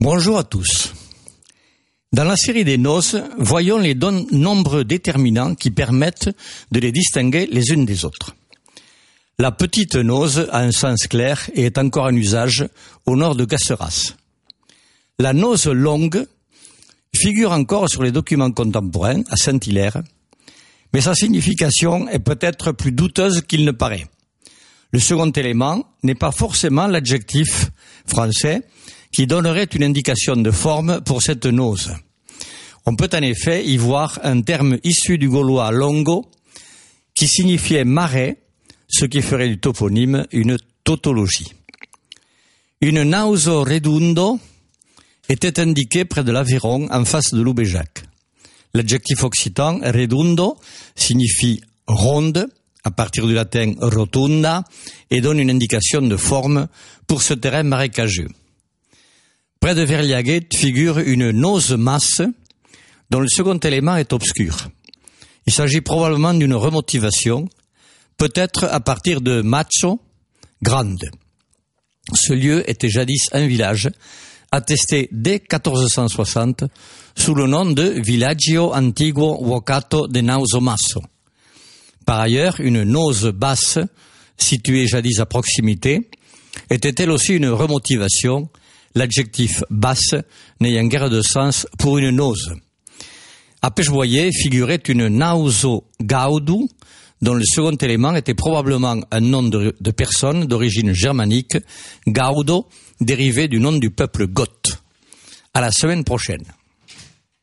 Bonjour à tous. Dans la série des noces, voyons les nombreux déterminants qui permettent de les distinguer les unes des autres. La petite nose a un sens clair et est encore en usage au nord de Casseras. La nose longue figure encore sur les documents contemporains à Saint-Hilaire, mais sa signification est peut-être plus douteuse qu'il ne paraît. Le second élément n'est pas forcément l'adjectif français qui donnerait une indication de forme pour cette nose. On peut en effet y voir un terme issu du gaulois longo qui signifiait marais, ce qui ferait du toponyme une tautologie. Une nauso redundo était indiquée près de l'Aveyron en face de Loubéjac. L'adjectif occitan redundo signifie ronde, à partir du latin rotunda, et donne une indication de forme pour ce terrain marécageux. Près de Verliaguet figure une nose masse dont le second élément est obscur. Il s'agit probablement d'une remotivation, peut-être à partir de macho, grande. Ce lieu était jadis un village, attesté dès 1460 sous le nom de Villaggio Antiguo Vocato de Nauso Masso. Par ailleurs, une nose basse, située jadis à proximité, était elle aussi une remotivation, l'adjectif basse n'ayant guère de sens pour une nose. À Pêche-Boyer figurait une nauso gaudu, dont le second élément était probablement un nom de personne d'origine germanique, gaudo, dérivé du nom du peuple goth. À la semaine prochaine.